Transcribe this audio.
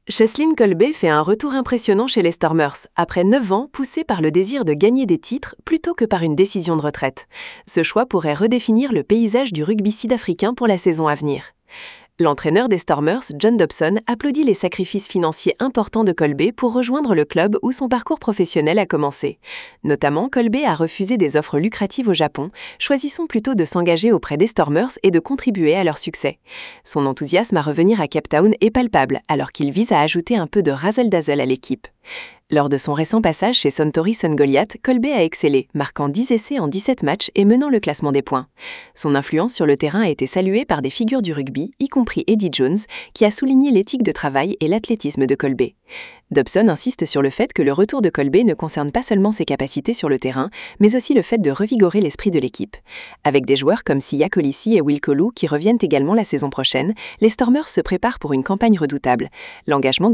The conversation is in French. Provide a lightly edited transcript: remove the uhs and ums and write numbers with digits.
Cheslin Kolbe fait un retour impressionnant chez les Stormers, après 9 ans poussé par le désir de gagner des titres plutôt que par une décision de retraite. Ce choix pourrait redéfinir le paysage du rugby sud-africain pour la saison à venir. L'entraîneur des Stormers, John Dobson, applaudit les sacrifices financiers importants de Kolbe pour rejoindre le club où son parcours professionnel a commencé. Notamment, Kolbe a refusé des offres lucratives au Japon, choisissant plutôt de s'engager auprès des Stormers et de contribuer à leur succès. Son enthousiasme à revenir à Cape Town est palpable, alors qu'il vise à ajouter un peu de razzle-dazzle à l'équipe. Lors de son récent passage chez Suntory St Goliath, Kolbe a excellé, marquant 10 essais en 17 matchs et menant le classement des points. Son influence sur le terrain a été saluée par des figures du rugby, y compris Eddie Jones, qui a souligné l'éthique de travail et l'athlétisme de Kolbe. Dobson insiste sur le fait que le retour de Kolbe ne concerne pas seulement ses capacités sur le terrain, mais aussi le fait de revigorer l'esprit de l'équipe. Avec des joueurs comme Siya Kolisi et Will Kolu qui reviennent également la saison prochaine, les Stormers se préparent pour une campagne redoutable. L'engagement